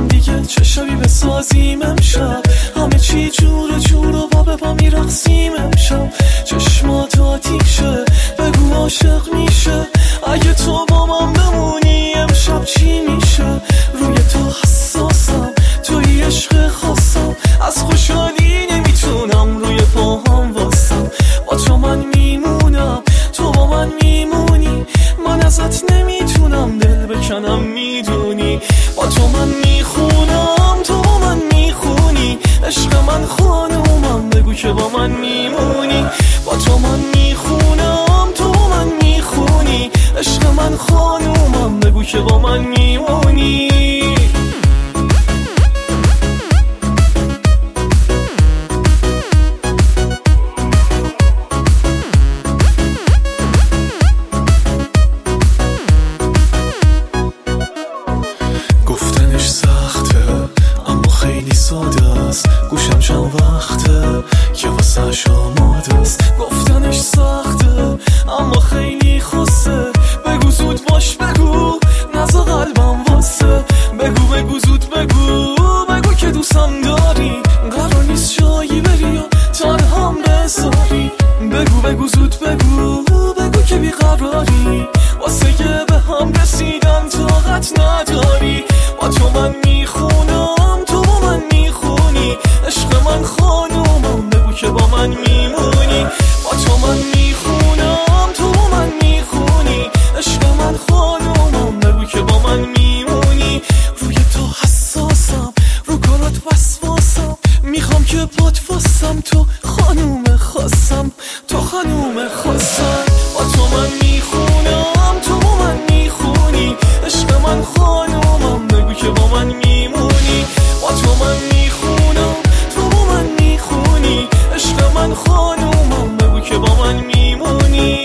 هم دیگه چه شبی بسازیم امشب، همه چی جور جور و با به پا میرقصیم امشب. چشمات آتیشه بگو عاشق میشه، اگه تو با من بمونی امشب چی میشه؟ روی تو حساسم، توی عشق خاصم، از خوشحالی نمیتونم روی پاهم واسم. با تو من میمونم، تو با من میمونی، من ازت نمیتونم دل بکنم میدونی. با تو من میخونم، تو با من میخونی، عشق من خانومم بگو که با من میمونی. با تو من میخونم، تو با من میخونی، عشق من خانومم بگو که با من میمونی. گفتنش سخته اما خیلی ساده است، گوشم چند وقته که واسش آماده است. گفتنش سخته اما خیلی خوسته، بگو زود باش بگو نزا قلبم واسه. بگو بگو زود بگو، بگو که دوستم داری، قرار نیست جایی بری و تنهام بذاری. بگو بگو زود بگو، بگو که بیقراری، واسه که به هم رسیدن طاقت نداری. با تو من میخونم، تو با من میخونی، عشق من خانومم بگو که با من میمونی. با تو من میخونم، تو با من میخونی، عشق من خانومم بگو که با من میمونی. روی تو حساسم، رو کارات وسواسم، میخوام که پات واسم، تو خانوم خاصم، تو خانوم خاصم. با تو من میخونم، تو با من میخونی، عشق من خانومم بگو که با من میمونی. با تو من میخونم، تو با من میخونی، عشق من خانومم بگو که با من میمونی.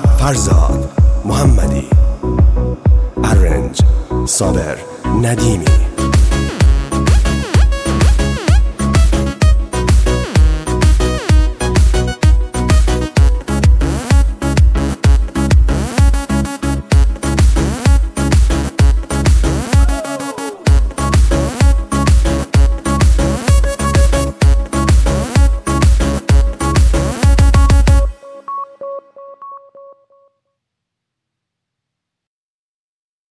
فرزاد محمدی، ارنج صابر ندیمی.